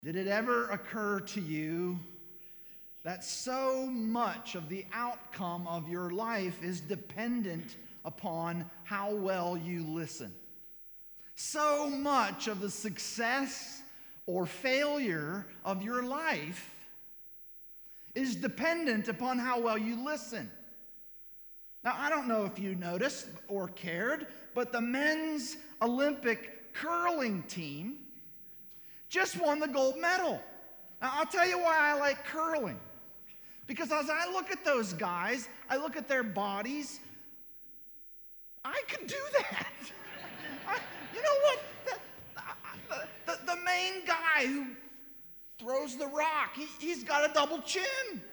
Did it ever occur to you that so much of the outcome of your life is dependent upon how well you listen? So much of the success or failure of your life is dependent upon how well you listen. Now, I don't know if you noticed or cared, but the men's Olympic curling team just won the gold medal. Now, I'll tell you why I like curling. Because as I look at those guys, I look at their bodies, I could do that. You know what? The main guy who throws the rock, he's got a double chin.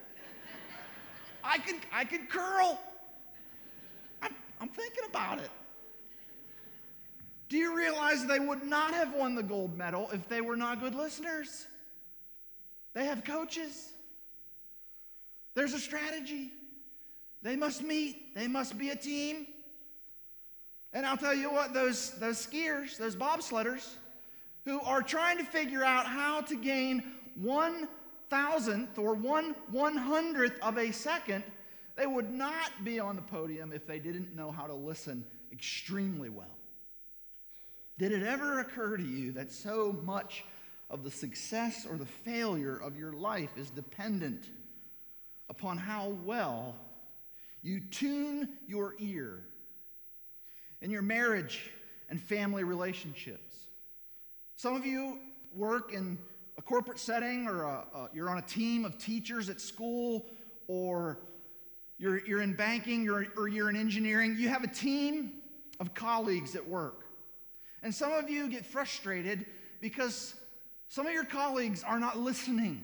I could curl. I'm thinking about it. Do you realize they would not have won the gold medal if they were not good listeners? They have coaches. There's a strategy. They must meet. They must be a team. And I'll tell you what, those skiers, those bobsledders, who are trying to figure out how to gain 1,000th or 1/100th of a second, they would not be on the podium if they didn't know how to listen extremely well. Did it ever occur to you that so much of the success or the failure of your life is dependent upon how well you tune your ear in your marriage and family relationships? Some of you work in a corporate setting, or you're on a team of teachers at school, or you're in banking, or you're in engineering. You have a team of colleagues at work. And some of you get frustrated because some of your colleagues are not listening.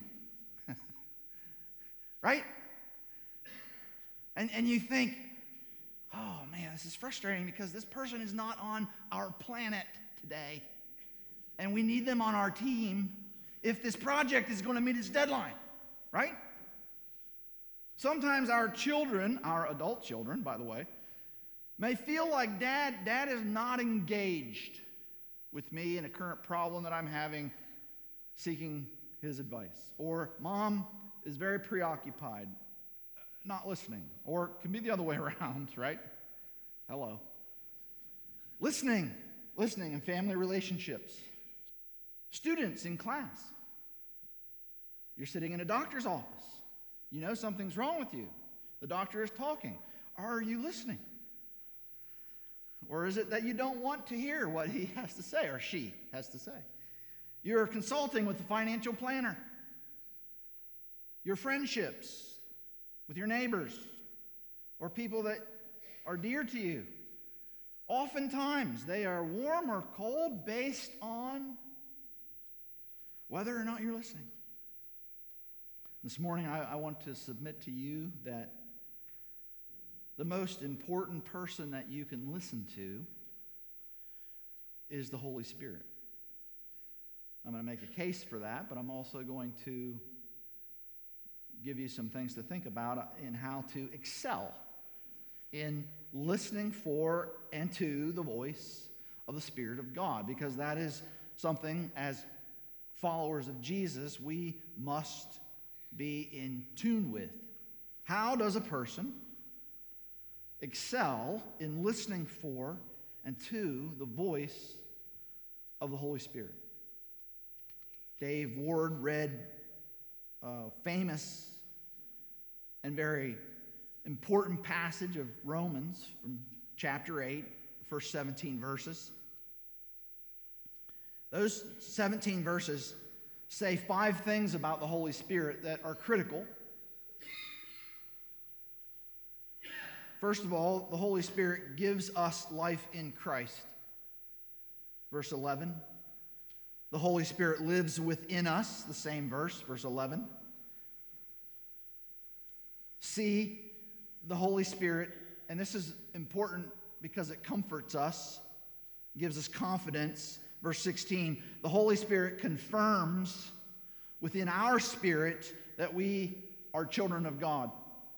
Right? And you think, oh man, this is frustrating because this person is not on our planet today. And we need them on our team if this project is going to meet its deadline. Right? Sometimes our children, our adult children, by the way, may feel like dad is not engaged with me in a current problem that I'm having, seeking his advice. Or mom is very preoccupied, not listening. Or it can be the other way around, right? Hello. Listening in family relationships. Students in class. You're sitting in a doctor's office. You know something's wrong with you. The doctor is talking. Are you listening? Or is it that you don't want to hear what he has to say or she has to say? You're consulting with the financial planner. Your friendships with your neighbors or people that are dear to you. Oftentimes, they are warm or cold based on whether or not you're listening. This morning, I want to submit to you that the most important person that you can listen to is the Holy Spirit. I'm going to make a case for that, but I'm also going to give you some things to think about in how to excel in listening for and to the voice of the Spirit of God, because that is something, as followers of Jesus, we must be in tune with. How does a person excel in listening for and to the voice of the Holy Spirit? Dave Ward read a famous and very important passage of Romans from chapter 8, the first 17 verses. Those 17 verses say 5 things about the Holy Spirit that are critical. First of all, the Holy Spirit gives us life in Christ. Verse 11. The Holy Spirit lives within us, the same verse 11. See, the Holy Spirit, and this is important because it comforts us, gives us confidence. Verse 16, the Holy Spirit confirms within our spirit that we are children of God.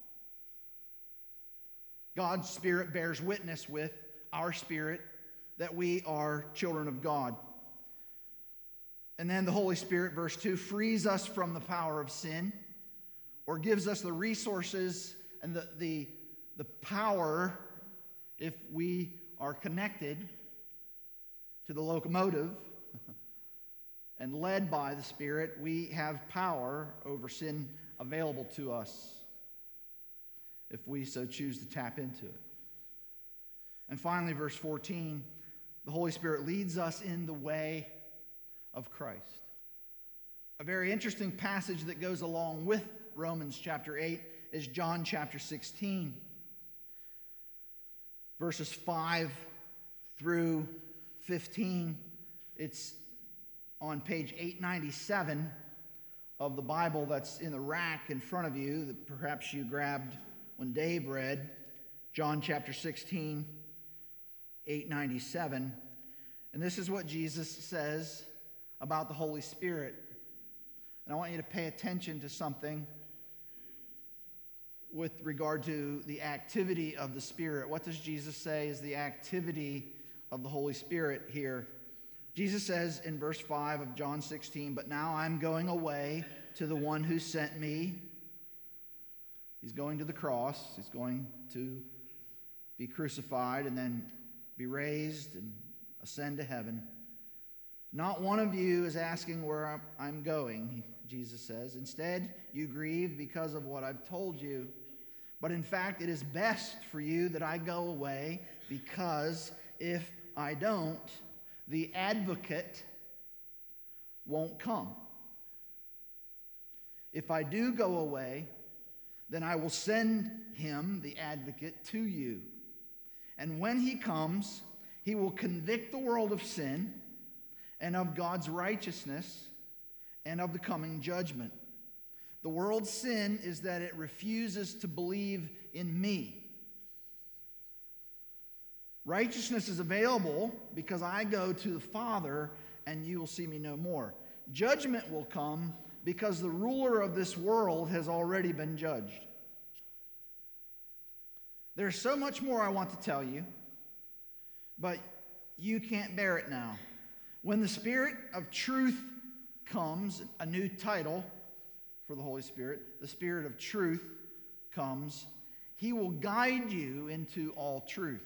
God's Spirit bears witness with our spirit that we are children of God. And then the Holy Spirit, verse 2, frees us from the power of sin, or gives us the resources and the power, if we are connected to the locomotive and led by the Spirit, we have power over sin available to us if we so choose to tap into it. And finally, verse 14, the Holy Spirit leads us in the way of Christ. A very interesting passage that goes along with Romans chapter 8 is John chapter 16, verses 5 through 15. It's on page 897 of the Bible that's in the rack in front of you that perhaps you grabbed when Dave read. John chapter 16, 897. And this is what Jesus says about the Holy Spirit. And I want you to pay attention to something with regard to the activity of the Spirit. What does Jesus say is the activity of the Holy Spirit here? Jesus says in verse 5 of John 16, "But now I'm going away to the one who sent me." He's going to the cross. He's going to be crucified and then be raised and ascend to heaven. "Not one of you is asking where I'm going," Jesus says. "Instead, you grieve because of what I've told you. But in fact, it is best for you that I go away, because if I don't, the advocate won't come. If I do go away, then I will send him, the advocate, to you. And when he comes, he will convict the world of sin and of God's righteousness and of the coming judgment. The world's sin is that it refuses to believe in me. Righteousness is available because I go to the Father and you will see me no more. Judgment will come because the ruler of this world has already been judged." There's so much more I want to tell you, but you can't bear it now. When the Spirit of truth comes, a new title for the Holy Spirit, the Spirit of truth comes, he will guide you into all truth.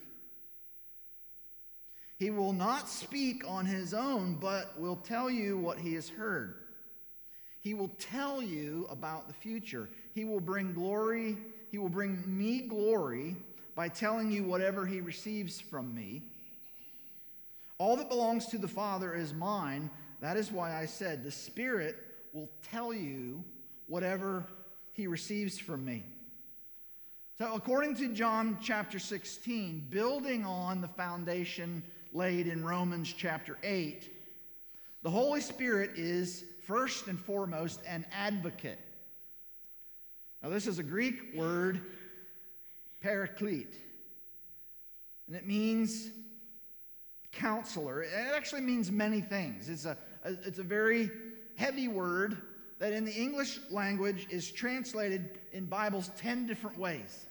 He will not speak on his own, but will tell you what he has heard. He will tell you about the future. He will bring me glory by telling you whatever he receives from me. All that belongs to the Father is mine. That is why I said the Spirit will tell you whatever he receives from me. So according to John chapter 16, building on the foundation laid in Romans chapter 8, the Holy Spirit is first and foremost an advocate. Now this is a Greek word, paraclete, and it means counselor. It actually means many things. It's a very heavy word that in the English language is translated in Bibles 10 different ways.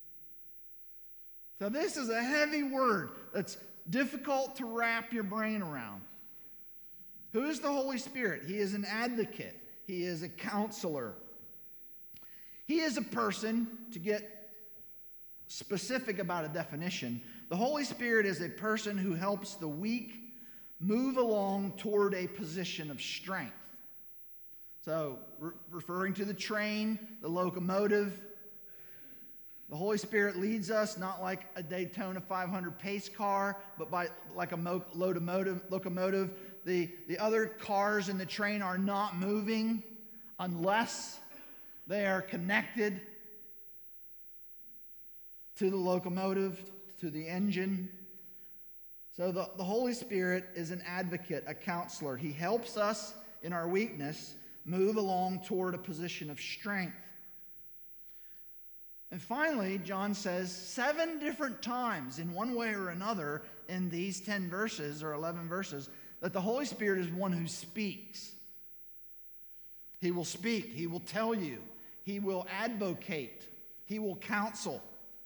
So this is a heavy word that's difficult to wrap your brain around. Who is the Holy Spirit? He is an advocate. He is a counselor. He is a person, to get specific about a definition, the Holy Spirit is a person who helps the weak move along toward a position of strength. So, referring to the train, the locomotive, the Holy Spirit leads us not like a Daytona 500 pace car, but like a locomotive. The other cars in the train are not moving unless they are connected to the locomotive, to the engine. So the Holy Spirit is an advocate, a counselor. He helps us in our weakness move along toward a position of strength. And finally, John says 7 different times in one way or another in these 10 verses or 11 verses that the Holy Spirit is one who speaks. He will speak. He will tell you. He will advocate. He will counsel.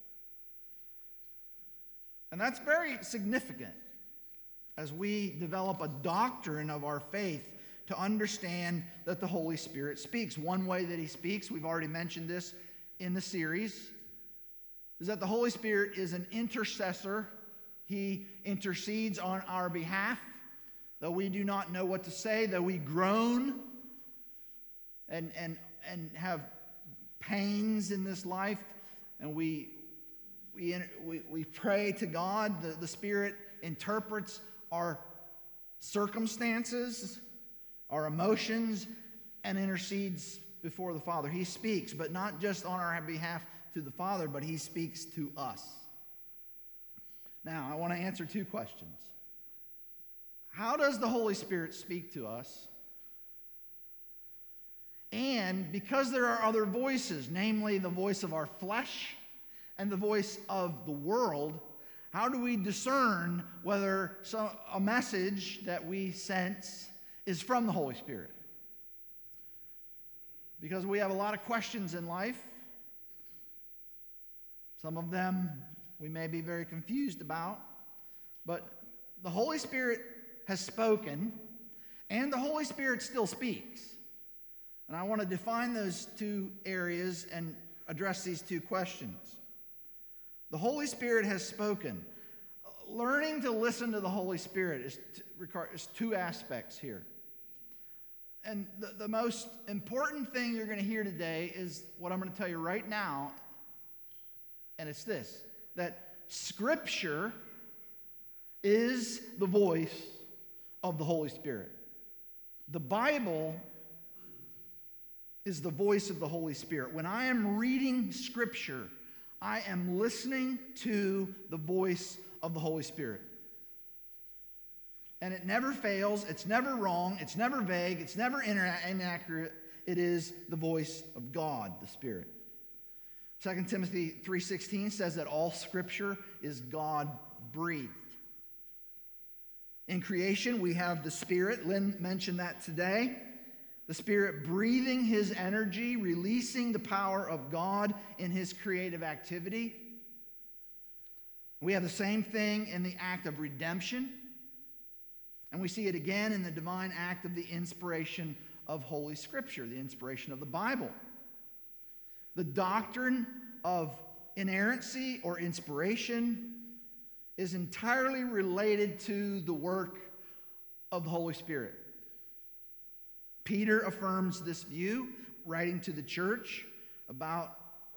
And that's very significant as we develop a doctrine of our faith to understand that the Holy Spirit speaks. One way that he speaks, we've already mentioned this in the series, is that the Holy Spirit is an intercessor. He intercedes on our behalf. Though we do not know what to say, though we groan and have pains in this life, and we pray to God, the Spirit interprets our circumstances, our emotions, and intercedes before the Father. He speaks, but not just on our behalf to the Father, but he speaks to us. Now, I want to answer two questions. How does the Holy Spirit speak to us? And because there are other voices, namely the voice of our flesh and the voice of the world, how do we discern whether a message that we sense is from the Holy Spirit? Because we have a lot of questions in life. Some of them we may be very confused about. But the Holy Spirit has spoken, and the Holy Spirit still speaks. And I want to define those two areas and address these two questions. The Holy Spirit has spoken. Learning to listen to the Holy Spirit is two aspects here. And the most important thing you're going to hear today is what I'm going to tell you right now, and it's this, that Scripture is the voice of the Holy Spirit. The Bible is the voice of the Holy Spirit. When I am reading Scripture, I am listening to the voice of the Holy Spirit. And it never fails, it's never wrong, it's never vague, it's never inaccurate. It is the voice of God, the Spirit. 2 Timothy 3:16 says that all Scripture is God-breathed. In creation, we have the Spirit. Lynn mentioned that today. The Spirit breathing His energy, releasing the power of God in His creative activity. We have the same thing in the act of redemption. And we see it again in the divine act of the inspiration of Holy Scripture, the inspiration of the Bible. The doctrine of inerrancy or inspiration is entirely related to the work of the Holy Spirit. Peter affirms this view, writing to the church about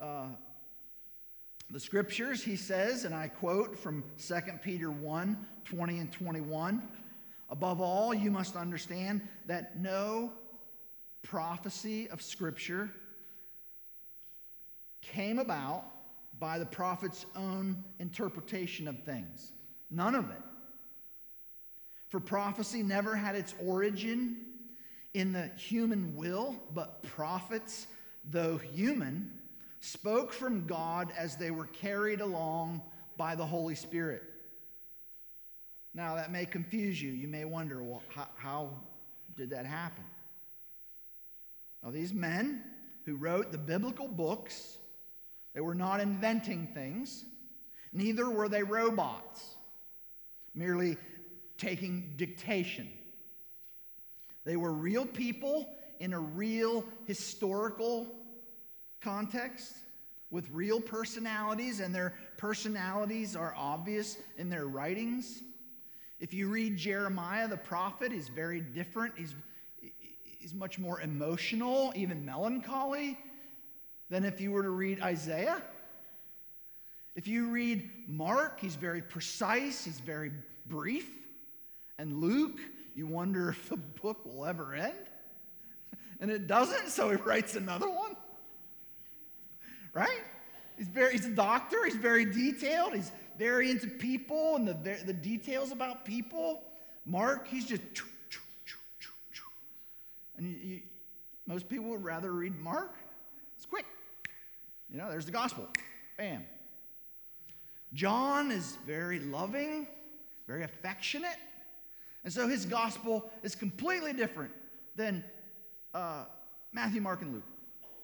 the Scriptures. He says, and I quote from 2 Peter 1:20 and 21, "Above all, you must understand that no prophecy of Scripture came about by the prophet's own interpretation of things." None of it. For prophecy never had its origin in the human will, but prophets, though human, spoke from God as they were carried along by the Holy Spirit. Now, that may confuse you. You may wonder, well, how did that happen? Now, these men who wrote the biblical books, they were not inventing things. Neither were they robots, merely taking dictation. They were real people in a real historical context with real personalities, and their personalities are obvious in their writings. If you read Jeremiah the prophet, he's very different. He's much more emotional, even melancholy, than if you were to read Isaiah. If you read Mark, he's very precise, he's very brief. And Luke, you wonder if the book will ever end. And it doesn't, so he writes another one. Right? He's a doctor, he's very detailed, he's very into people and the details about people. Mark, he's just and most people would rather read Mark. It's quick. You know, there's the gospel. Bam. John is very loving, very affectionate. And so his gospel is completely different than Matthew, Mark, and Luke.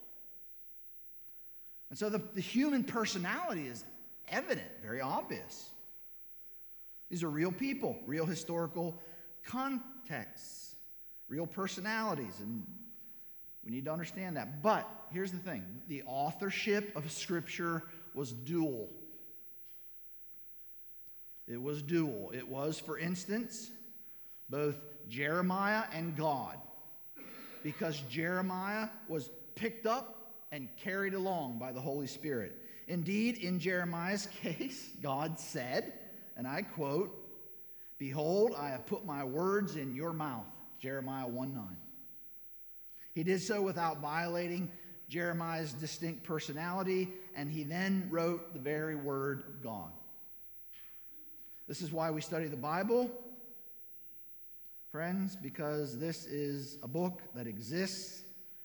And so the human personality is evident, very obvious. These are real people, real historical contexts. real personalities, and we need to understand that. But here's the thing. The authorship of Scripture was dual. It was dual. It was, for instance, both Jeremiah and God, because Jeremiah was picked up and carried along by the Holy Spirit. Indeed, in Jeremiah's case, God said, and I quote, "Behold, I have put my words in your mouth," Jeremiah 1:9. He did so without violating Jeremiah's distinct personality, and he then wrote the very word of God. This is why we study the Bible, friends, because this is a book that exists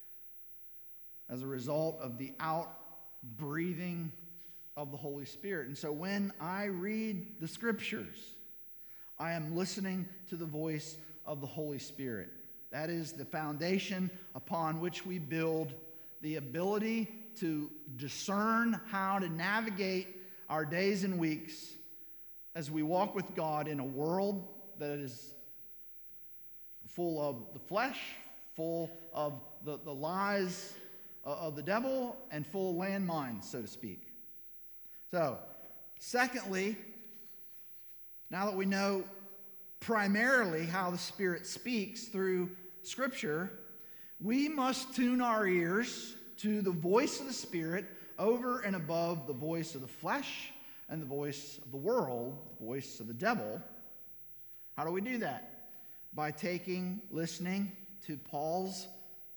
as a result of the outbreathing of the Holy Spirit. And so when I read the Scriptures, I am listening to the voice of the Holy Spirit. That is the foundation upon which we build the ability to discern how to navigate our days and weeks as we walk with God in a world that is full of the flesh, full of the lies of the devil, and full of landmines, so to speak. So, secondly, now that we know primarily how the Spirit speaks through Scripture, we must tune our ears to the voice of the Spirit over and above the voice of the flesh and the voice of the world, the voice of the devil. How do we do that? By listening to Paul's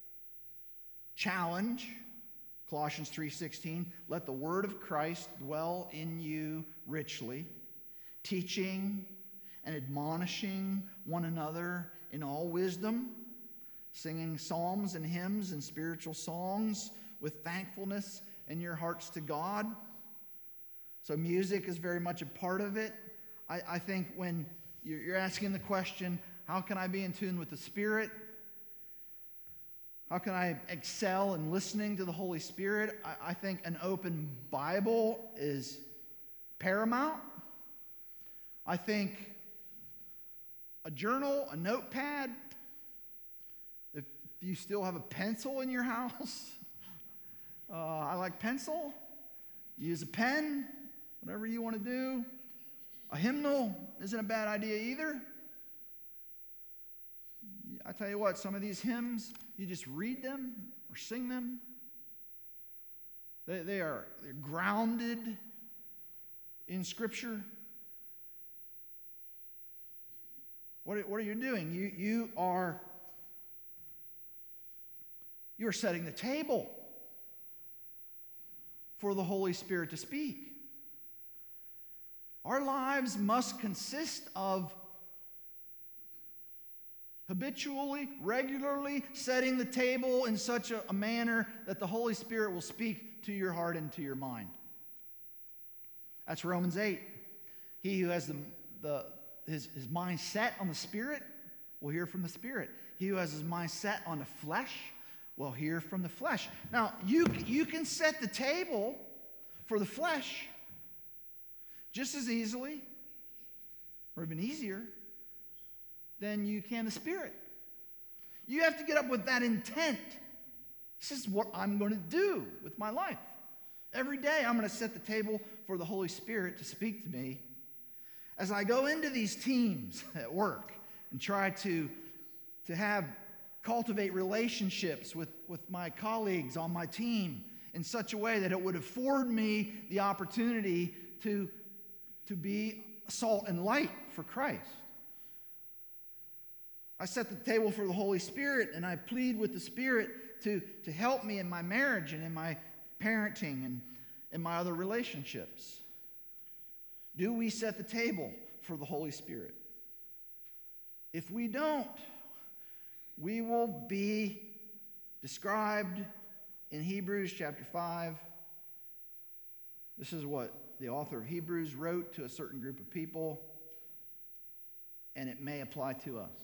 challenge, Colossians 3:16, "Let the word of Christ dwell in you richly, teaching and admonishing one another in all wisdom, singing psalms and hymns and spiritual songs with thankfulness in your hearts to God." So music is very much a part of it. I think when you're asking the question, how can I be in tune with the Spirit? How can I excel in listening to the Holy Spirit? I think an open Bible is paramount. I think a journal, a notepad, if you still have a pencil in your house, I like pencil. Use a pen, whatever you want to do. A hymnal isn't a bad idea either. I tell you what, some of these hymns, you just read them or sing them. They're grounded in Scripture. What are you doing? You're setting the table for the Holy Spirit to speak. Our lives must consist of habitually, regularly setting the table in such a manner that the Holy Spirit will speak to your heart and to your mind. That's Romans 8. He who has his mind set on the Spirit will hear from the Spirit. He who has his mind set on the flesh will hear from the flesh. Now, you can set the table for the flesh just as easily, or even easier, than you can the Spirit. You have to get up with that intent. This is what I'm going to do with my life. Every day I'm going to set the table for the Holy Spirit to speak to me as I go into these teams at work and try to cultivate relationships with my colleagues on my team in such a way that it would afford me the opportunity to be salt and light for Christ. I set the table for the Holy Spirit, and I plead with the Spirit to help me in my marriage and in my parenting and in my other relationships. Do we set the table for the Holy Spirit? If we don't, we will be described in Hebrews chapter 5. This is what the author of Hebrews wrote to a certain group of people, and it may apply to us.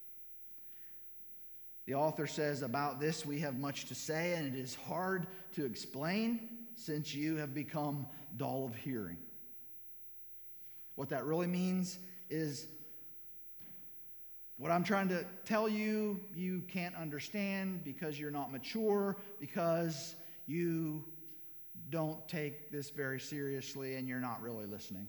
The author says, "About this we have much to say, and it is hard to explain since you have become dull of hearing." What that really means is What I'm trying to tell you, you can't understand because you're not mature, because you don't take this very seriously and you're not really listening.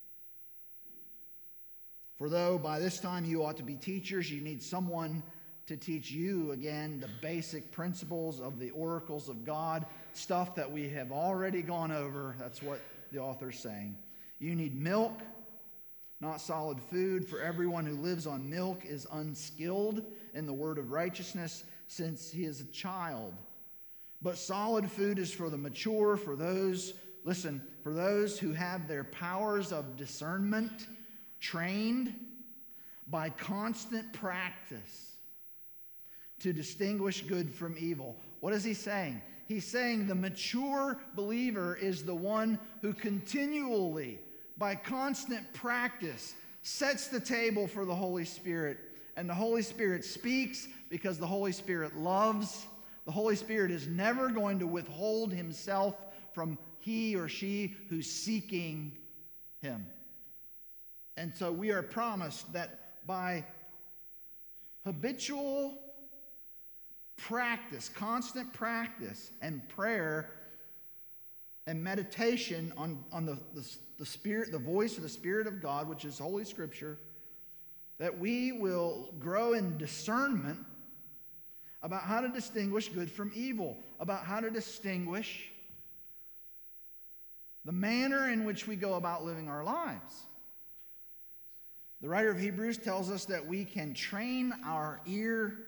For though by this time you ought to be teachers, you need someone to teach you, again, the basic principles of the oracles of God, stuff that we have already gone over. That's what the author's saying. You need milk, not solid food, for everyone who lives on milk is unskilled in the word of righteousness, since he is a child. But solid food is for the mature, for those who have their powers of discernment trained by constant practice to distinguish good from evil. What is he saying? He's saying the mature believer is the one who continually, by constant practice, sets the table for the Holy Spirit. And the Holy Spirit speaks because the Holy Spirit loves. The Holy Spirit is never going to withhold himself from he or she who's seeking him. And so we are promised that by habitual practice, constant practice, and prayer and meditation on the Spirit, the voice of the Spirit of God, which is Holy Scripture, that we will grow in discernment about how to distinguish good from evil, about how to distinguish the manner in which we go about living our lives. The writer of Hebrews tells us that we can tune our ear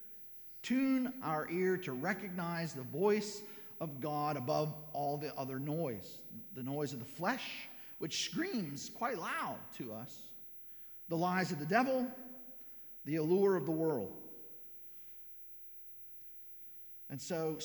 to recognize the voice of God above all the other noise. The noise of the flesh, which screams quite loud to us. The lies of the devil, the allure of the world. And so,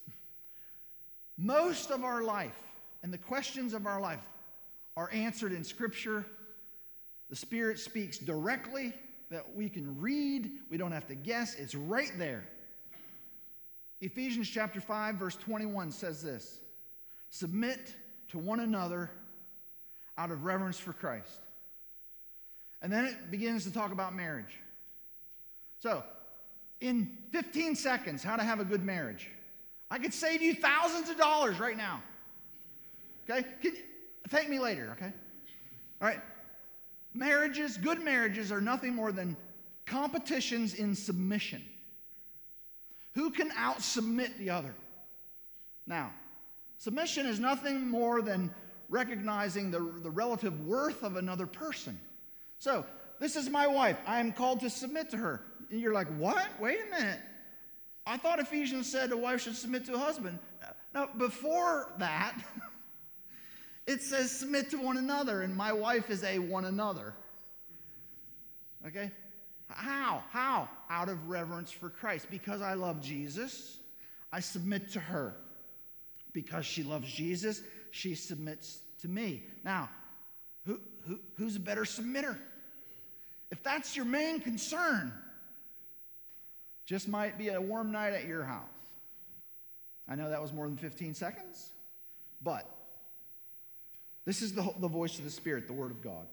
most of our life and the questions of our life are answered in Scripture. The Spirit speaks directly that we can read. We don't have to guess. It's right there. Ephesians chapter 5, verse 21 says this: submit to one another out of reverence for Christ. And then it begins to talk about marriage. So, in 15 seconds, how to have a good marriage. I could save you thousands of dollars right now. Okay? Thank me later, okay? All right. Marriages, good marriages, are nothing more than competitions in submission. Who can out-submit the other? Now, submission is nothing more than recognizing the relative worth of another person. So, this is my wife. I am called to submit to her. And you're like, what? Wait a minute. I thought Ephesians said a wife should submit to a husband. No, before that, it says submit to one another, and my wife is a one another. Okay? How? How? Out of reverence for Christ. Because I love Jesus, I submit to her. Because she loves Jesus, she submits to me. Now, who's a better submitter? If that's your main concern, just might be a warm night at your house. I know that was more than 15 seconds, but this is the voice of the Spirit, the Word of God.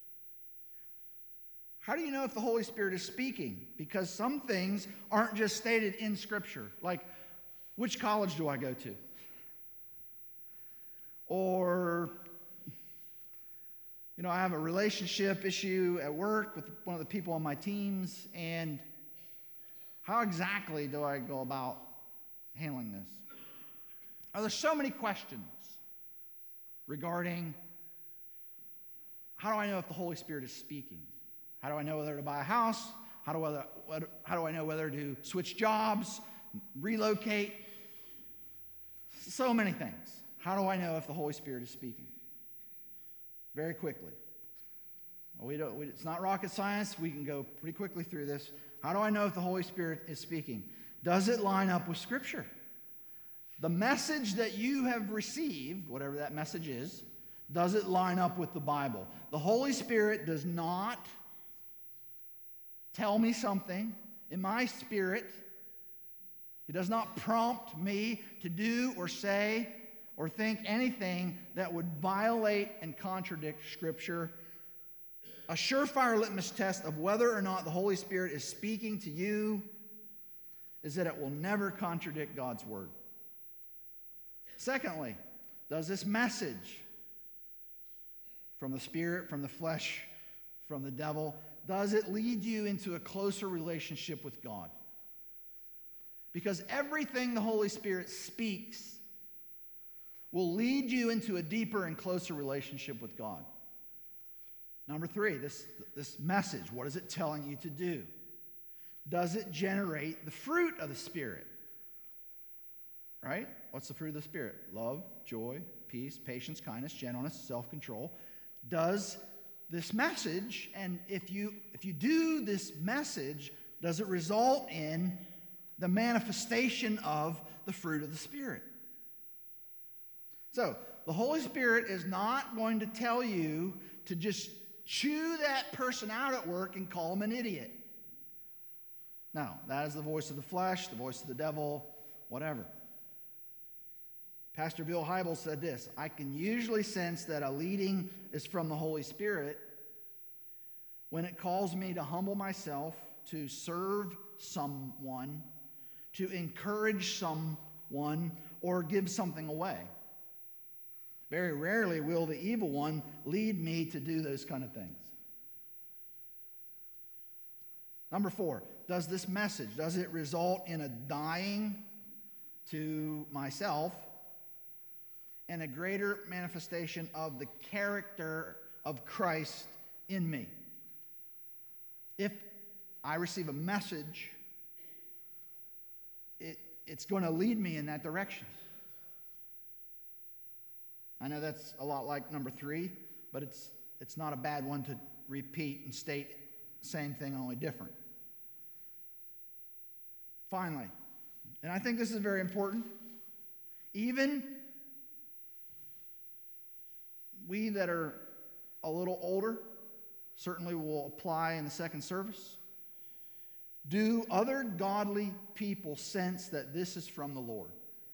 How do you know if the Holy Spirit is speaking? Because some things aren't just stated in Scripture, like, which college do I go to? Or, I have a relationship issue at work with one of the people on my teams, and how exactly do I go about handling this? There's so many questions regarding how do I know if the Holy Spirit is speaking? How do I know whether to buy a house? How do I know whether to switch jobs, relocate? So many things. How do I know if the Holy Spirit is speaking? Very quickly. It's not rocket science. We can go pretty quickly through this. How do I know if the Holy Spirit is speaking? Does it line up with Scripture? The message that you have received, whatever that message is, does it line up with the Bible? The Holy Spirit does not tell me something in my spirit. He does not prompt me to do or say or think anything that would violate and contradict Scripture. a surefire litmus test of whether or not the Holy Spirit is speaking to you is that it will never contradict God's word. Secondly, does this message from the Spirit, from the flesh, from the devil, does it lead you into a closer relationship with God? Because everything the Holy Spirit speaks will lead you into a deeper and closer relationship with God. Number three, this message, what is it telling you to do? Does it generate the fruit of the Spirit? Right? What's the fruit of the Spirit? Love, joy, peace, patience, kindness, gentleness, self-control. Does this message, and if you do this message, does it result in the manifestation of the fruit of the Spirit? So, the Holy Spirit is not going to tell you to just chew that person out at work and call them an idiot. No, that is the voice of the flesh, the voice of the devil, whatever. Pastor Bill Hybels said this: I can usually sense that a leading is from the Holy Spirit when it calls me to humble myself, to serve someone, to encourage someone, or give something away. Very rarely will the evil one lead me to do those kind of things. Number four, does this message, does it result in a dying to myself and a greater manifestation of the character of Christ in me? If I receive a message, it's going to lead me in that direction. I know that's a lot like number three, but it's not a bad one to repeat and state the same thing, only different. Finally, and I think this is very important, even we that are a little older certainly will apply in the second service. Do other godly people sense that this is from the Lord?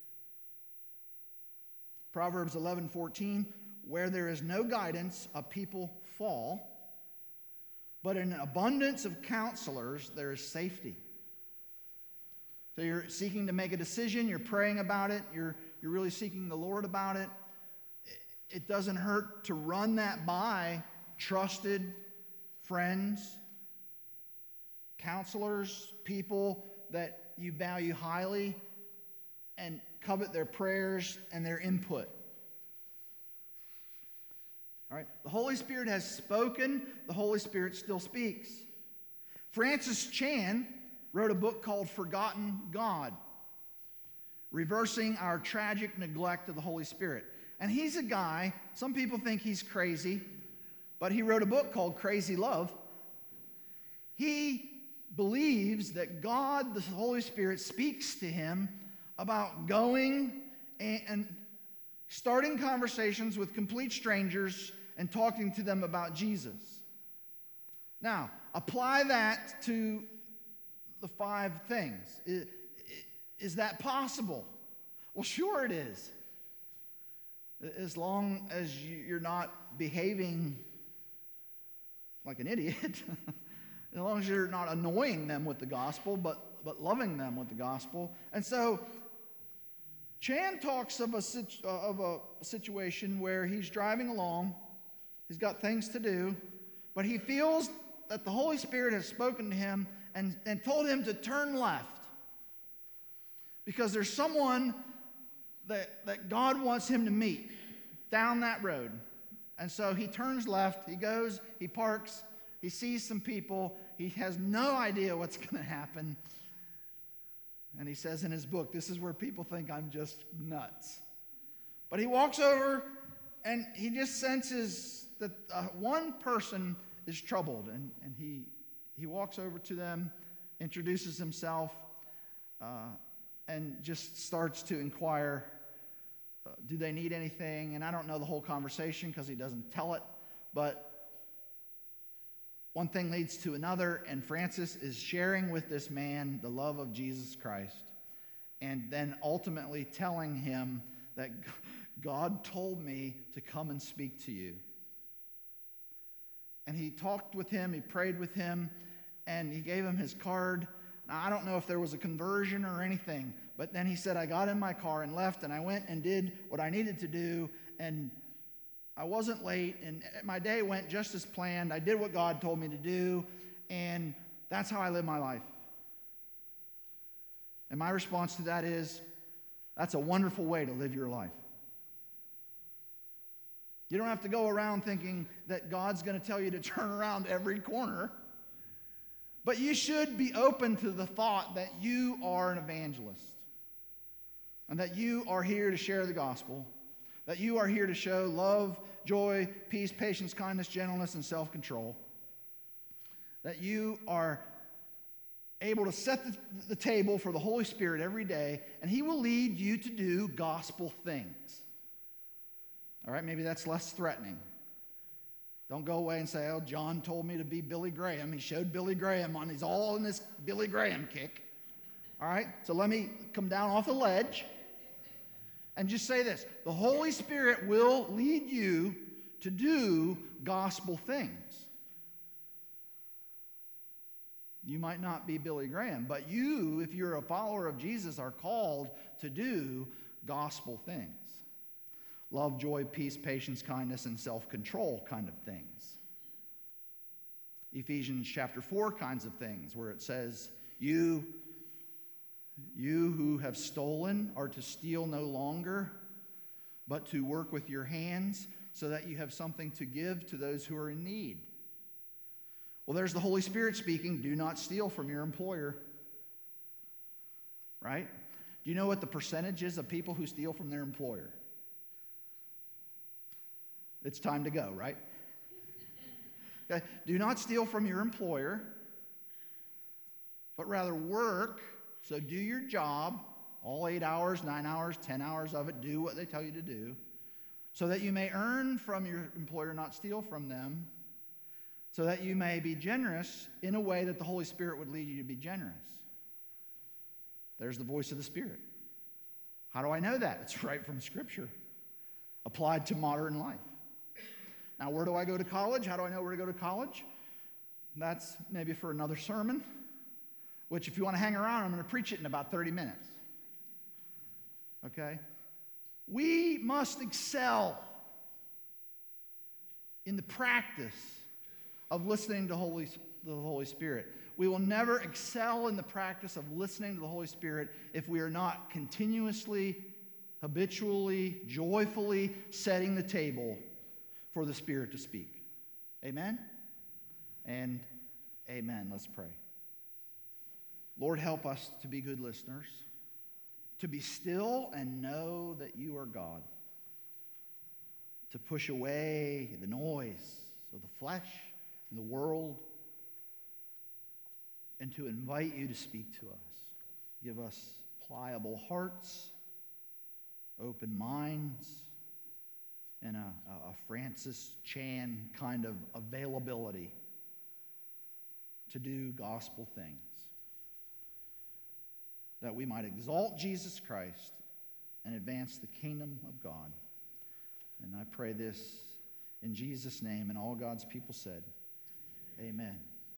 Proverbs 11:14, where there is no guidance, a people fall, but in an abundance of counselors, there is safety. So you're seeking to make a decision, you're praying about it, you're really seeking the Lord about it. It doesn't hurt to run that by trusted friends, counselors, people that you value highly, and covet their prayers and their input. All right? The Holy Spirit has spoken. The Holy Spirit still speaks. Francis Chan wrote a book called Forgotten God, reversing our tragic neglect of the Holy Spirit. And he's a guy, some people think he's crazy, but he wrote a book called Crazy Love. He believes that God, the Holy Spirit, speaks to him about going and starting conversations with complete strangers and talking to them about Jesus. Now, apply that to the 5 things. Is that possible? Well, sure it is. As long as you're not behaving like an idiot, as long as you're not annoying them with the gospel, but loving them with the gospel. And so Chan talks of a situation where he's driving along, he's got things to do, but he feels that the Holy Spirit has spoken to him and told him to turn left because there's someone that God wants him to meet down that road. And so he turns left, he goes, he parks, he sees some people, he has no idea what's going to happen. And he says in his book, this is where people think I'm just nuts. But he walks over and he just senses that one person is troubled. And he walks over to them, introduces himself, and just starts to inquire, do they need anything? And I don't know the whole conversation because he doesn't tell it. But one thing leads to another, and Francis is sharing with this man the love of Jesus Christ, and then ultimately telling him that God told me to come and speak to you. And he talked with him, he prayed with him, and he gave him his card. Now, I don't know if there was a conversion or anything, but then he said, I got in my car and left, and I went and did what I needed to do, and I wasn't late, and my day went just as planned. I did what God told me to do, and that's how I live my life. And my response to that is, that's a wonderful way to live your life. You don't have to go around thinking that God's going to tell you to turn around every corner. But you should be open to the thought that you are an evangelist and that you are here to share the gospel, that you are here to show love, joy, peace, patience, kindness, gentleness, and self-control, that you are able to set the table for the Holy Spirit every day, and He will lead you to do gospel things. All right, maybe that's less threatening. Don't go away and say, oh, John told me to be Billy Graham. He showed Billy Graham on, he's all in this Billy Graham kick. All right, so let me come down off the ledge and just say this. The Holy Spirit will lead you to do gospel things. You might not be Billy Graham, but you, if you're a follower of Jesus, are called to do gospel things. Love, joy, peace, patience, kindness, and self-control kind of things. Ephesians chapter 4 kinds of things, where it says, you who have stolen are to steal no longer, but to work with your hands so that you have something to give to those who are in need. Well, there's the Holy Spirit speaking, do not steal from your employer. Right? Do you know what the percentage is of people who steal from their employer? It's time to go, right? Okay. Do not steal from your employer, but rather work. So do your job, all 8 hours, 9 hours, 10 hours of it. Do what they tell you to do, so that you may earn from your employer, not steal from them, so that you may be generous in a way that the Holy Spirit would lead you to be generous. There's the voice of the Spirit. How do I know that? It's right from Scripture, applied to modern life. Now, where do I go to college? How do I know where to go to college? That's maybe for another sermon, which if you want to hang around, I'm going to preach it in about 30 minutes. Okay? We must excel in the practice of listening to the Holy Spirit. We will never excel in the practice of listening to the Holy Spirit if we are not continuously, habitually, joyfully setting the table for the Spirit to speak. Amen? And amen. Let's pray. Lord, help us to be good listeners, to be still and know that you are God, to push away the noise of the flesh and the world, and to invite you to speak to us. Give us pliable hearts, open minds, and a Francis Chan kind of availability to do gospel things, that we might exalt Jesus Christ and advance the kingdom of God. And I pray this in Jesus' name, and all God's people said, amen.